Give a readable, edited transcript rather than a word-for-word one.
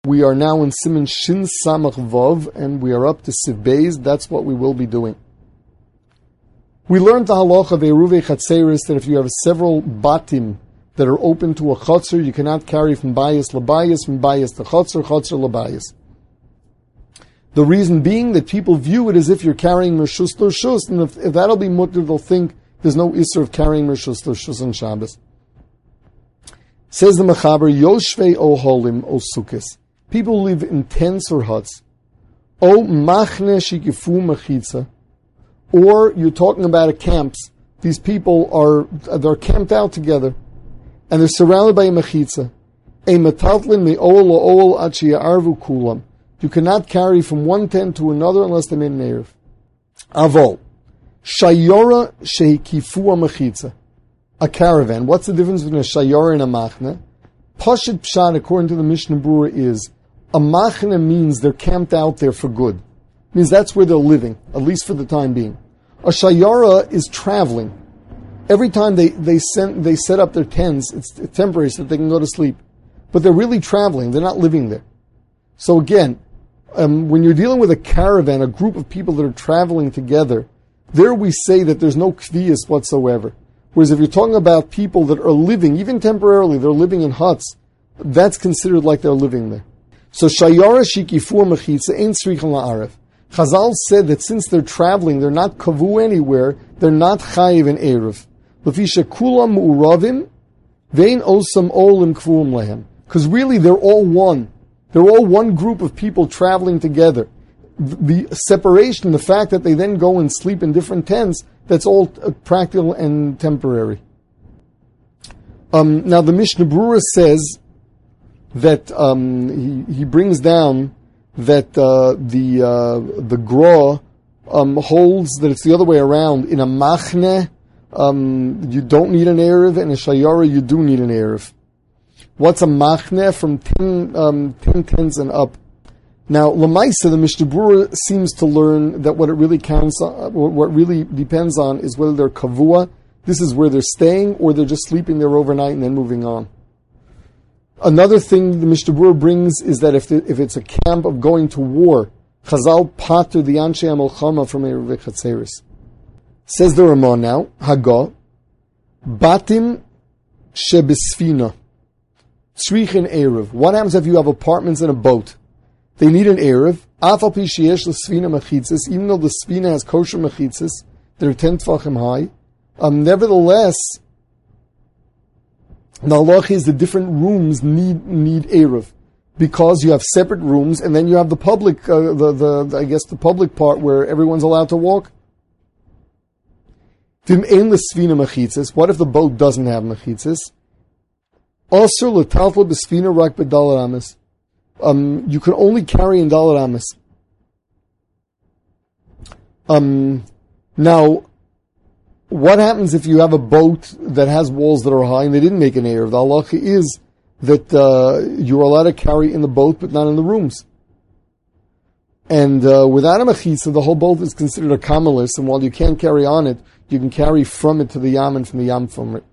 We are now in Siman Shin Samach Vav, and we are up to Siv Beis. That's what we will be doing. We learned the halacha of Eruvei Chatzeris that if you have several batim that are open to a chotzer, you cannot carry from bayis labayis, from bayis to chotzer, chotzer labayis. The reason being that people view it as if you're carrying Mershus L'Rshus, and if that'll be mutter, they'll think there's no isser of carrying Mershus L'Rshus on Shabbos. Says the Mechaber, Yoshvei Oholim O Sukkos. People live in tents or huts. O machne shikifu mechitza. Or you're talking about a camps. These people they're camped out together, and they're surrounded by a mechitza. A metatlin me'ol o'ol ad she'arvu kulam. You cannot carry from one tent to another unless they made an erev. Avol shayora shehikifu mechitza. A caravan. What's the difference between a shayora and a machne? Pashit pshat, according to the Mishnah Berurah, is a machne means they're camped out there for good. It means that's where they're living, at least for the time being. A shayara is traveling. Every time they set up their tents, it's temporary so that they can go to sleep. But they're really traveling, they're not living there. So again, when you're dealing with a caravan, a group of people that are traveling together, there we say that there's no kviyas whatsoever. Whereas if you're talking about people that are living, even temporarily, they're living in huts, that's considered like they're living there. So shayara shikifu mechitza ain't srichen la'arev. Chazal said that since they're traveling, they're not kavu anywhere, they're not chayiv in erev. Lefisha kulam mu'uravim, vein osam olim kvuim lehem. Because really they're all one. They're all one group of people traveling together. The separation, the fact that they then go and sleep in different tents, that's all practical and temporary. Now the Mishnah Berurah says that he brings down that the Gra holds that it's the other way around. In a machne, you don't need an erev, and in a shayara you do need an erev. What's a machne? From 10 tens and up. Now, Lamaisa, the Mishnah Berurah seems to learn that what it really counts on, what really depends on, is whether they're kavua. This is where they're staying, or they're just sleeping there overnight and then moving on. Another thing the Mishnah Berurah brings is that if it's a camp of going to war, Chazal pater the Anshe HaMelchama from Eruvei Chatzeris. Says the Ramah now, Haggah, Batim Shebesfina, Tzrichin Erev. What happens if you have apartments in a boat? They need an Erev. Afal pi sheyesh l'sfina mechitzas, even though the sfina has kosher mechitzas, they're 10 tfachim high. Nevertheless, the halach is the different rooms need Erev, because you have separate rooms, and then you have the public, the public part where everyone's allowed to walk. Vim ein l'sfina mechitzas. What if the boat doesn't have mechitzas? Asur l'taltel b'sfina rak b'dal rames. You can only carry in Dalet Amis. Now, what happens if you have a boat that has walls that are high and they didn't make an erev? The halacha is that you're allowed to carry in the boat, but not in the rooms. And without a mechitza, the whole boat is considered a kamalis, and while you can't carry on it, you can carry from it to the yam and from the yam from it.